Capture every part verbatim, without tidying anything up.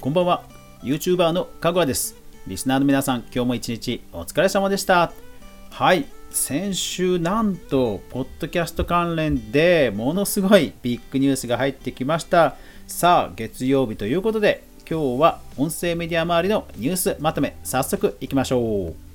こんばんは。 YouTuber のかぐわです。リスナーの皆さん、今日も一日お疲れ様でした。はい、先週なんとポッドキャスト関連でものすごいビッグニュースが入ってきました。さあ月曜日ということで、今日は音声メディア周りのニュースまとめ、早速いきましょう。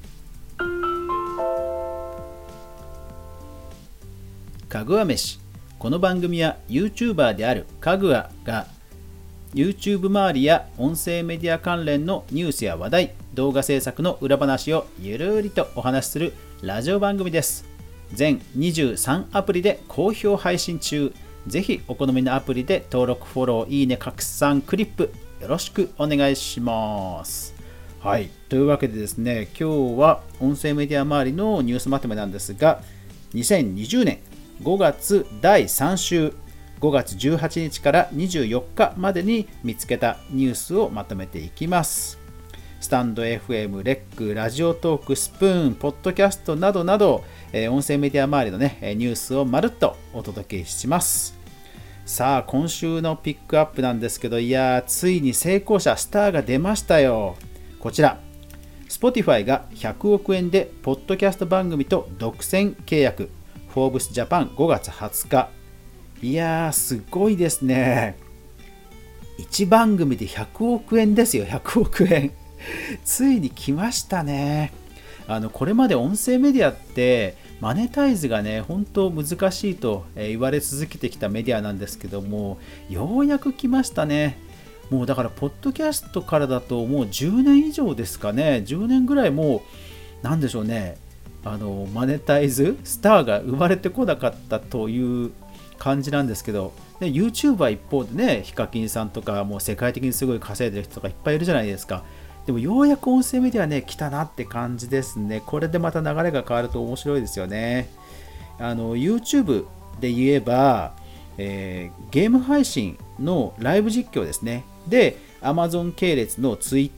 かぐわ飯。この番組は YouTuber であるかぐわが YouTube 周りや音声メディア関連のニュースや話題、動画制作の裏話をゆるりとお話しするラジオ番組です。全にじゅうさんアプリで好評配信中。ぜひお好みのアプリで登録、フォロー、いいね、拡散、クリップよろしくお願いします。はい、というわけでですね、今日は音声メディア周りのニュースまとめなんですが、にせんにじゅうねんごがつだいさん週、ごがつじゅうはちにちからにじゅうよっかまでに見つけたニュースをまとめていきます。スタンド エフエム、レック、ラジオトーク、スプーン、ポッドキャストなどなど、えー、音声メディア周りのね、ニュースをまるっとお届けします。さあ、今週のピックアップなんですけど、いやー、ついに成功者、スターが出ましたよ。こちら、Spotify がひゃくおくえんで、ポッドキャスト番組と独占契約。フォーブスジャパンごがつはつか。いやー、すごいですね。いち番組でひゃくおくえんですよ、ひゃくおくえん。ついに来ましたね。あのこれまで音声メディアってマネタイズがね、本当難しいと言われ続けてきたメディアなんですけども、ようやく来ましたね。もうだから、ポッドキャストからだともうじゅうねん以上ですかね。じゅうねんぐらいもう、なんでしょうね。あのマネタイズ、スターが生まれてこなかったという感じなんですけど、で YouTuber 一方でね、ヒカキンさんとかもう世界的にすごい稼いでる人とかいっぱいいるじゃないですか。でもようやく音声メディアね、来たなって感じですね。これでまた流れが変わると面白いですよね。あの YouTube で言えば、えー、ゲーム配信のライブ実況ですね。で Amazon 系列の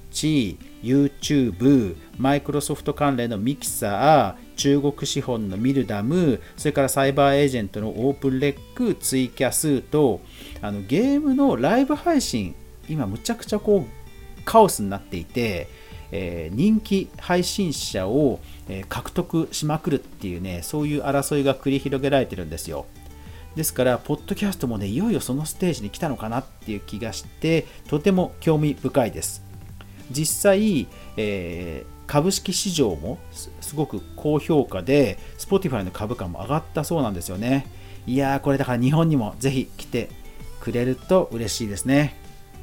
Twitch、YouTube、マイクロソフト関連のミキサー、中国資本のミルダム、それからサイバーエージェントのオープンレック、ツイキャスと、あのゲームのライブ配信、今むちゃくちゃこうカオスになっていて、えー、人気配信者を、えー、獲得しまくるっていうね、そういう争いが繰り広げられてるんですよ。ですから、ポッドキャストもね、いよいよそのステージに来たのかなっていう気がして、とても興味深いです。実際、えー、株式市場もすごく高評価で、Spotify の株価も上がったそうなんですよね。いやー、これだから日本にもぜひ来てくれると嬉しいですね。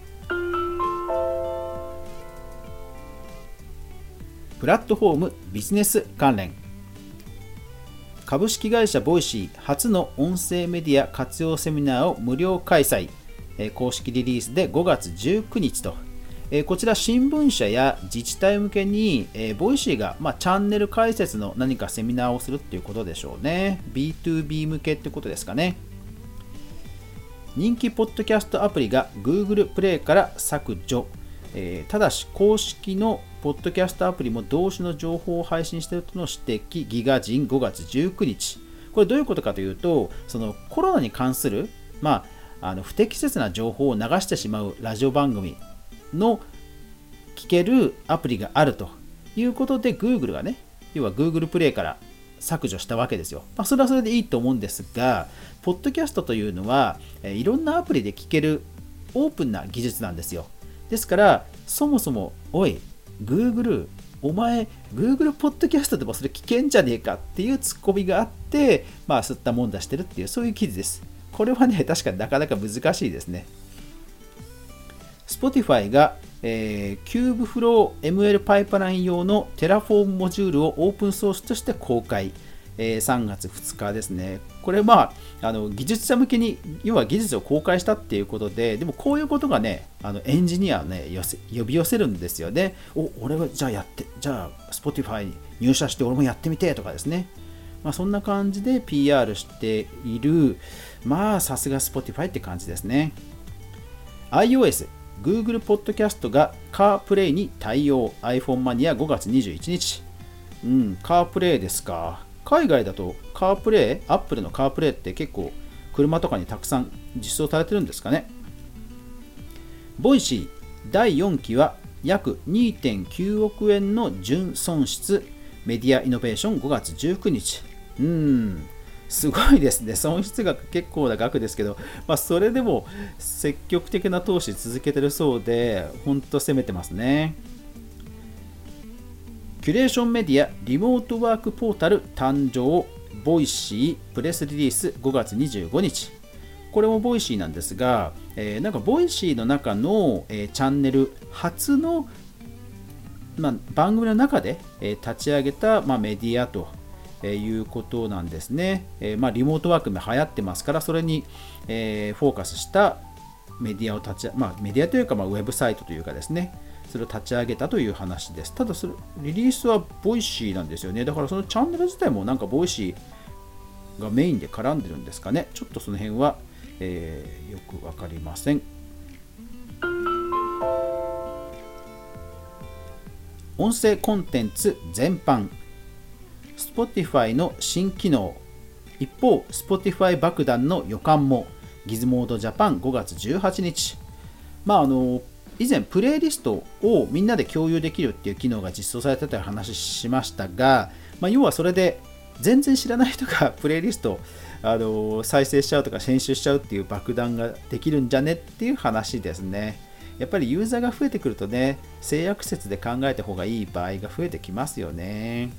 プラットフォームビジネス関連。株式会社ボイシー初の音声メディア活用セミナーを無料開催。公式リリースでごがつじゅうくにちと。こちら新聞社や自治体向けにボイシーが、まあ、チャンネル開設の何かセミナーをするっていうことでしょうね。ビーツービー 向けってことですかね。人気ポッドキャストアプリが Google プレイから削除。えー、ただし公式のポッドキャストアプリも同種の情報を配信しているとの指摘。ギガ人ごがつじゅうくにち。これどういうことかというと、そのコロナに関する、まあ、あの不適切な情報を流してしまうラジオ番組の聞けるアプリがあるということで、 Google がね、要は Google プレイから削除したわけですよ。まあ、それはそれでいいと思うんですが、ポッドキャストというのは、えー、いろんなアプリで聞けるオープンな技術なんですよ。ですから、そもそも、おい、Google、お前、Google ポッドキャストでもそれ聞けんじゃねえかっていうツッコミがあって、まあ、吸ったもんだしてるっていう、そういう記事です。これはね、確かになかなか難しいですね。Spotify が、えー、Kubeflow エムエル パイプライン用の Terraform モジュールをオープンソースとして公開。えー、さんがつふつかですね。これまあ、あの技術者向けに、要は技術を公開したっていうことで、でもこういうことがね、あのエンジニアをね、寄せ呼び寄せるんですよね。お、俺はじゃあやって、じゃあ Spotify に入社して俺もやってみてとかですね。まあ、そんな感じで ピーアール している、まあさすが Spotify って感じですね。iOS、Google Podcast が CarPlay に対応。iPhone マニアごがつにじゅういちにち。うん、CarPlay ですか。海外だとカープレイ、アップルのカープレイって結構車とかにたくさん実装されてるんですかね。ボイシーだいよんきは約 にてんきゅうおくえんの純損失。メディアイノベーションごがつじゅうくにち。うーん、すごいですね。損失額結構な額ですけど、まあ、それでも積極的な投資続けてるそうで、ほんと攻めてますね。キュレーションメディアリモートワークポータル誕生。ボイシープレスリリースごがつにじゅうごにち。これもボイシーなんですが、えー、なんかボイシーの中の、えー、チャンネル初の、まあ、番組の中で、えー、立ち上げた、まあ、メディアということなんですね。えーまあ、リモートワークも流行ってますから、それに、えー、フォーカスしたメディアを立ち、まあ、メディアというか、まあ、ウェブサイトというかですね、それを立ち上げたという話です。ただそれ、リリースはボイシーなんですよね。だからそのチャンネル自体もなんかボイシーがメインで絡んでるんですかね。ちょっとその辺は、えー、よくわかりません。音声コンテンツ全般。Spotify の新機能。一方、Spotify 爆弾の予感も。ギズモードジャパンごがつじゅうはちにち。まああの以前プレイリストをみんなで共有できるっていう機能が実装されたという話しましたが、まあ、要はそれで全然知らない人がプレイリストあの再生しちゃうとか編集しちゃうっていう爆弾ができるんじゃねっていう話ですね。やっぱりユーザーが増えてくるとね、性悪説で考えた方がいい場合が増えてきますよね。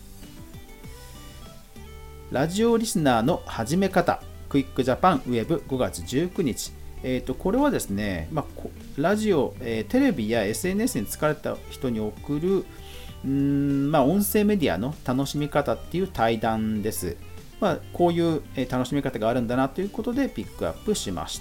ラジオリスナーの始め方。クイックジャパンウェブごがつじゅうくにち。えー、とこれはですね、まあ、ラジオ、えー、テレビや エスエヌエス に疲れた人に送るうーん、まあ、音声メディアの楽しみ方っていう対談です。まあ、こういう、えー、楽しみ方があるんだなということでピックアップしました。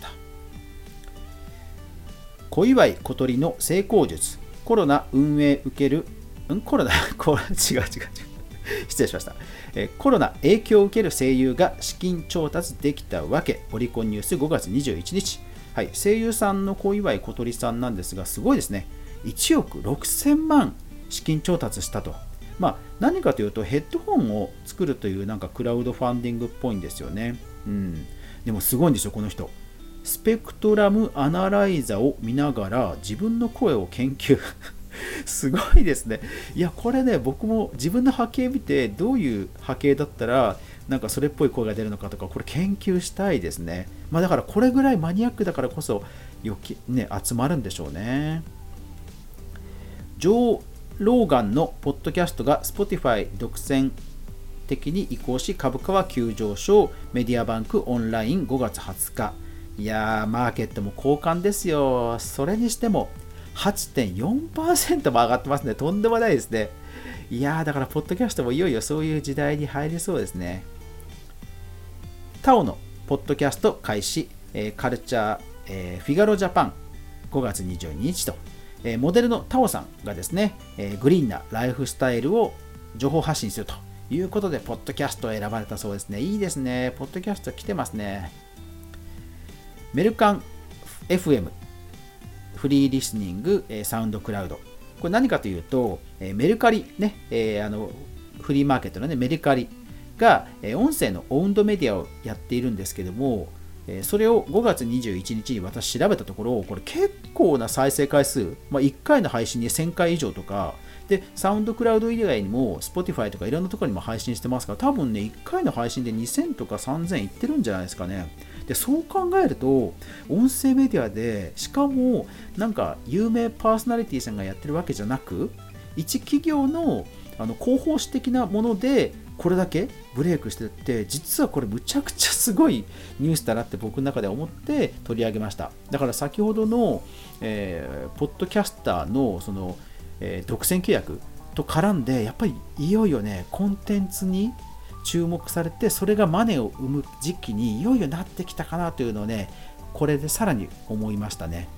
小祝小鳥の成功術。コロナ運営受ける、んコロナこれ違う違う違う失礼しました。コロナ影響を受ける声優が資金調達できたわけ。オリコンニュースごがつにじゅういちにち。はい、声優さんの小祝小鳥さんなんですが、すごいですね。いちおくろくせんまん資金調達したと。まあ、何かというとヘッドホンを作るというなんかクラウドファンディングっぽいんですよね。うん、でもすごいんですよ、この人。スペクトラムアナライザを見ながら自分の声を研究。すごいですね。いや、これね、僕も自分の波形見て、どういう波形だったら、なんかそれっぽい声が出るのかとか、これ研究したいですね。まあだからこれぐらいマニアックだからこそ、よき、ね、集まるんでしょうね。ジョー・ローガンのポッドキャストが Spotify 独占的に移行し、株価は急上昇。メディアバンクオンラインごがつはつか。いやー、マーケットも好感ですよ。それにしても、はちてんよんパーセント も上がってますね。とんでもないですね。いやー、だから、ポッドキャストもいよいよそういう時代に入りそうですね。タオのポッドキャスト開始、えー、カルチャー、えー、フィガロジャパンごがつにじゅうににちと、えー、モデルのタオさんがですね、えー、グリーンなライフスタイルを情報発信するということで、ポッドキャストを選ばれたそうですね。いいですね。ポッドキャスト来てますね。メルカン エフエムフリーリスニング、えー、サウンドクラウド。これ何かというと、えー、メルカリ、ねえー、あのフリーマーケットの、ね、メルカリが、えー、音声のオウンドメディアをやっているんですけども、えー、それをごがつにじゅういちにちに私調べたところ、これ結構な再生回数、まあ、いっかいの配信にせんかい以上とか、で、サウンドクラウド以外にも Spotify とかいろんなところにも配信してますから、多分ね、いっかいの配信でにせんとかさんぜんいってるんじゃないですかね。でそう考えると、音声メディアで、しかもなんか有名パーソナリティさんがやってるわけじゃなく、一企業のあの広報誌的なものでこれだけブレイクしてって、実はこれむちゃくちゃすごいニュースだなって僕の中で思って取り上げました。だから先ほどの、えー、ポッドキャスターのその、えー、独占契約と絡んで、やっぱりいよいよね、コンテンツに注目されて、それがマネを生む時期にいよいよなってきたかなというのをね、これでさらに思いましたね。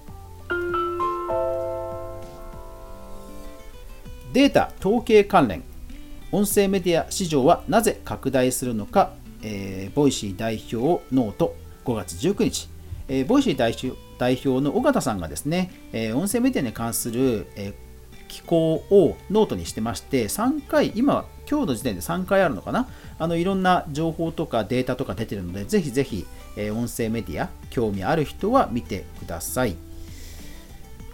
データ統計関連。音声メディア市場はなぜ拡大するのか、えー、ボイシー代表ノートごがつじゅうくにち、えー、ボイシー代表、代表の尾形さんがですね、えー、音声メディアに関する、えー機構をノートにしてまして、さんかい、今、今日の時点でさんかいあるのかな、あのいろんな情報とかデータとか出てるので、ぜひぜひ、えー、音声メディア、興味ある人は見てください。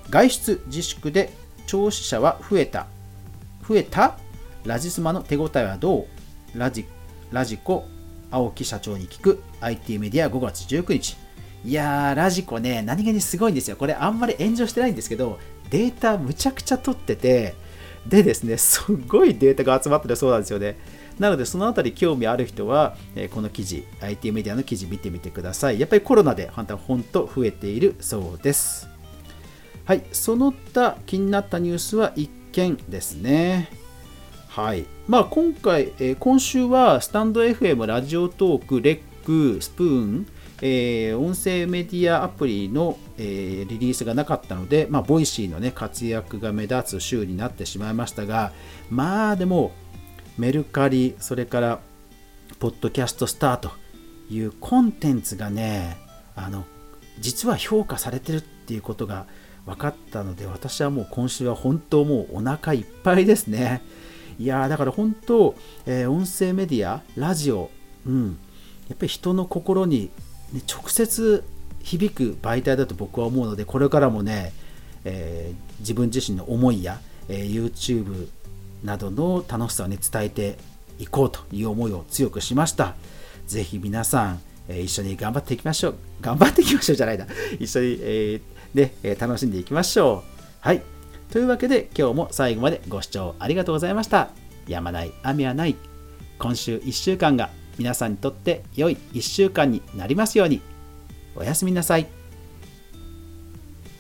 外出自粛で聴取者は増えた増えたラジスマの手応えはどう？ラジラジコ青木社長に聞く アイティー メディアごがつじゅうくにち。いやー、ラジコね、何気にすごいんですよ。これあんまり炎上してないんですけど、データむちゃくちゃ取ってて、でですね、すごいデータが集まってるそうなんですよね。なのでそのあたり興味ある人は、えー、この記事 アイティー メディアの記事見てみてください。やっぱりコロナで本当増えているそうです。はい、その他気になったニュースはいっけんですね。はい、まあ今回、えー、今週はスタンド エフエム、ラジオトーク、レック、スプーン、えー、音声メディアアプリの、えー、リリースがなかったので、まあ、ボイシーの、ね、活躍が目立つ週になってしまいましたが、まあでもメルカリ、それからポッドキャストスターというコンテンツがね、あの実は評価されてるっていうことが分かったので、私はもう今週は本当もうお腹いっぱいですね。いやー、だから本当、えー、音声メディア、ラジオ、うん、やっぱり人の心に、ね、直接響く媒体だと僕は思うので、これからもね、えー、自分自身の思いや、えー、YouTubeなどの楽しさを、ね、伝えていこうという思いを強くしました。ぜひ皆さん、えー、一緒に頑張っていきましょう。頑張っていきましょうじゃないな。一緒に、えーね、えー、楽しんでいきましょう。はい。というわけで今日も最後までご視聴ありがとうございました。やまない雨はない。今週いっしゅうかんが皆さんにとって良いいっしゅうかんになりますように。おやすみなさい。